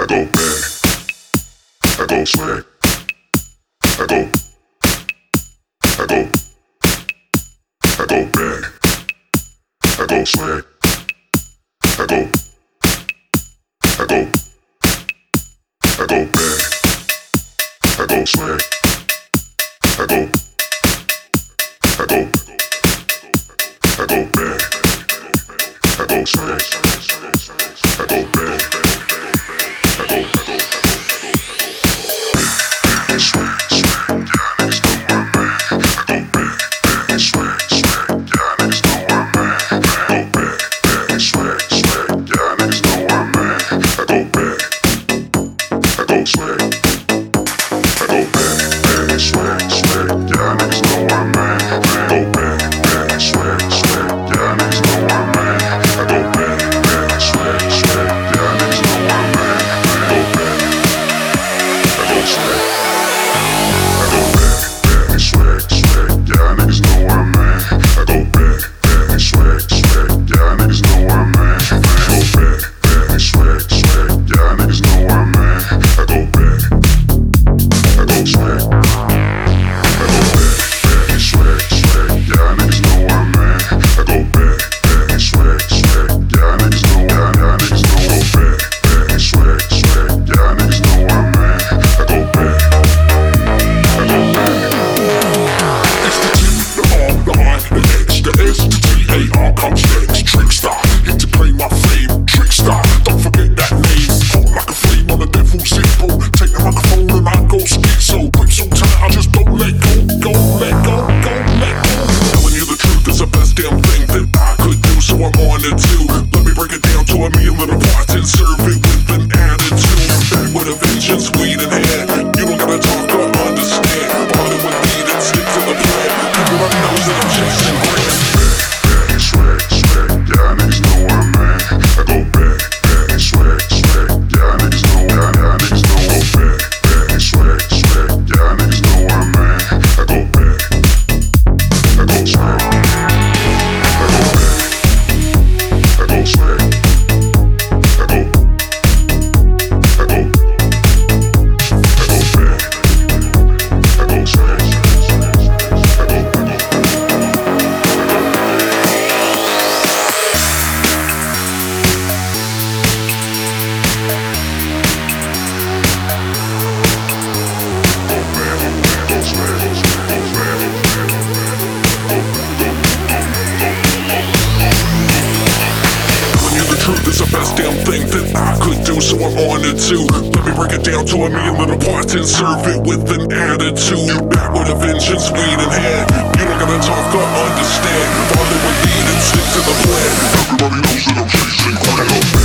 I go bad, I go swag, I go bad, I go swag, I go bad, I go swag, I go bad, I go swag, I go bad, swag, swag, yeah, niggas know I'm mad. I go bad, swag, swag, yeah, niggas know I'm mad. I go bad, swag, swag, yeah, niggas know I'm mad. I go bad, I go swag, I go bad, swag, swag, yeah, niggas know I'm mad. I go bad, swag, swag, yeah, niggas know I'm mad. I go bad, swag, swag, yeah, niggas know I'm mad. I go bad, I go swag. Swag, swag, yeah, niggas know I'm mad. I go bad, swag, swag, yeah, niggas know I'm mad. I go bad, swag, swag, yeah, niggas know I'm mad. I go bad, I go swag, I go bad, swag, swag, yeah, niggas know I'm mad. I go bad, swag, swag, yeah, niggas know, yeah, niggas know. I go bad, swag, swag, yeah, niggas know I'm mad. I go bad, I go bad. The S, the T-A-R comes next. Trickster, hit to play my flame. Trickster, don't forget that name. Hot like a flame on a devil's symbol. Take the microphone and I go schizo. Grip so tight, I just don't let go. Go, let go, go, let go. Telling you the truth is the best damn thing that I could do, so I'm on it too. Let me break it down to a meal little parts and serve it with an attitude. Back with a vengeance, weed in hand. You don't gotta talk or understand. Party with me, then stick to the plan. Everybody knows that I'm chasing grand. Swag, swag, yeah, niggas know I'm mad. I go bad, swag, swag, yeah, niggas know, yeah, niggas know. I go bad, swag, swag, yeah, niggas know I'm mad. I go bad, I go swag, I go bad, I go swag, I go bad, I go swag, truth is the best damn thing that I could do, so I'm on it too. Let me break it down to a million little parts and serve it with an attitude. You back with a vengeance, weed in hand. You don't gotta talk or understand. Follow a lead and stick to the plan. Everybody knows that I'm chasing grand.